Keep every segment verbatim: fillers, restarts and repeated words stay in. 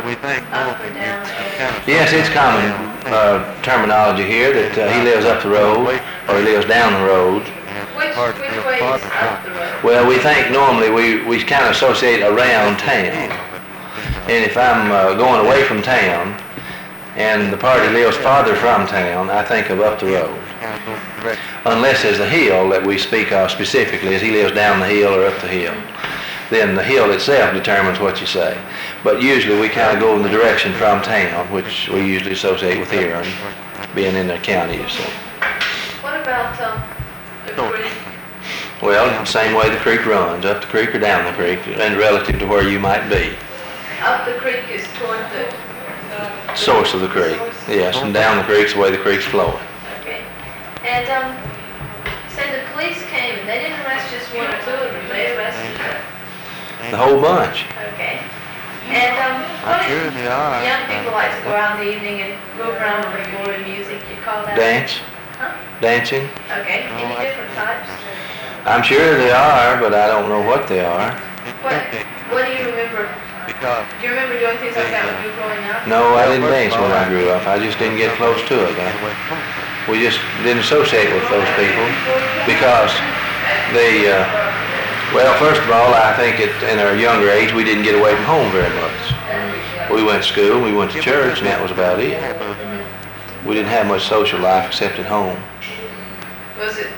we think up or down the road? Yes, it's common uh, terminology here that uh, he lives up the road or he lives down the road. Which, which way is up the road? Well, we think normally we, we kind of associate around town. And if I'm uh, going away from town and the party lives farther from town, I think of up the road. Unless there's a hill that we speak of specifically, as he lives down the hill or up the hill. Then the hill itself determines what you say. But usually we kind of go in the direction from town, which we usually associate with Huron, being in the county, you see. What about um, the creek? Well, same way the creek runs, up the creek or down the creek, and relative to where you might be. Up the creek is toward the Source of the creek, yes, and down the creek's the way the creek's flowing. Okay. And um, say the police came and they didn't arrest just one or two of them, they arrested the The whole bunch. Okay. And um, what I'm sure if they are. young people like to go out in the evening and move around with the board and music, you call that? Dance, Huh? dancing. Okay. Any different types? I'm sure they are, but I don't know what they are. What, what do you remember? Because Do you remember doing things like that when you were growing up? No, I didn't dance when I grew up. I just didn't get close to it. I, we just didn't associate with those people because they, uh, well, first of all, I think it, in our younger age, we didn't get away from home very much. We went to school, we went to church, and that was about it. We didn't have much social life except at home. Was it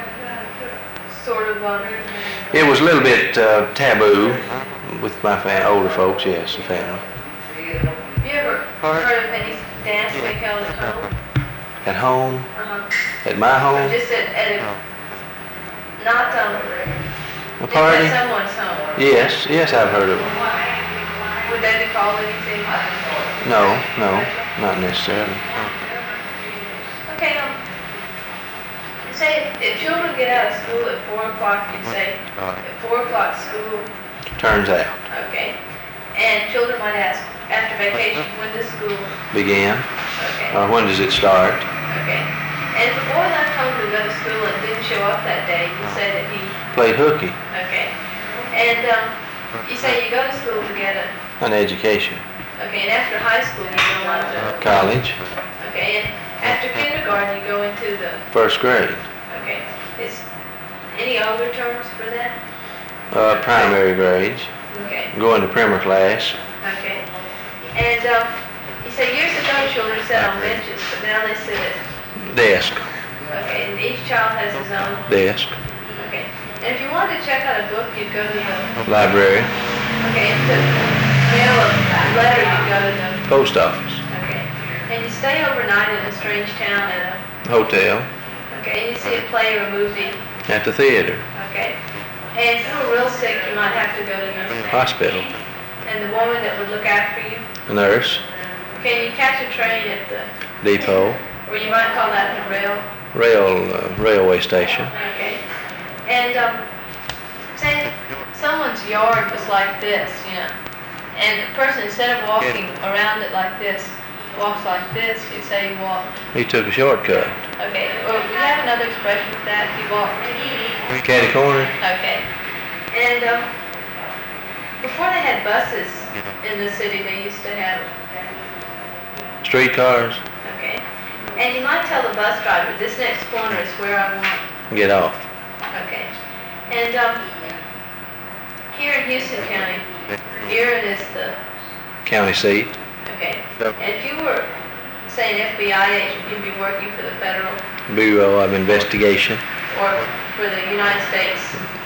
sort of, um, It was a little bit uh, taboo with my fam- older folks, yes, the family. have you ever heard of any dance they held at home? At home, Uh-huh. at my Or home, just at, at a, not, um, a just party. at someone's home? Yes, yes, I've heard of them. Would they be called anything? No, no, not necessarily. Okay, um, say if children get out of school at four o'clock, you'd say, at four o'clock school, Turns out, okay? And children might ask, after vacation, when does school? began, Okay, or when does it start? okay. And if a boy left home to go to school and didn't show up that day, you say that he, Played hooky, okay. And, um, you say you go to school to get a, an education, okay, and after high school, you go on to, college, okay, and after kindergarten, you go into the, first grade, okay. Is any older terms for that? uh, primary grades, Okay, going to primer class. okay. And, um, you say years ago children sat on benches, but now they sit at, Desk, okay, and each child has his own, desk, okay. And if you wanted to check out a book, you'd go to the, library, okay, and to mail a letter, you'd go to the, post office, okay. And you stay overnight in a strange town at a, hotel, okay, and you see a play or a movie, at the theater, okay. And if you were real sick, you might have to go to the hospital, and the woman that would look after you, nurse, okay, you catch a train at the, depot, or you might call that the rail, rail, uh, railway station. okay. And, um, say someone's yard was like this, you know, and the person, instead of walking around it like this, walks like this, you say you walk, He took a shortcut. okay. Or we have another expression for that, you walk, Catty corner, okay. And, um, before they had buses in the city, they used to have, streetcars, okay. And you might tell the bus driver, this next corner is where I want, get off. okay. And, um, here in Houston County, Huron is the, County seat, okay. And if you were, say, an F B I agent, you'd be working for the federal Bureau of Investigation, or for the United States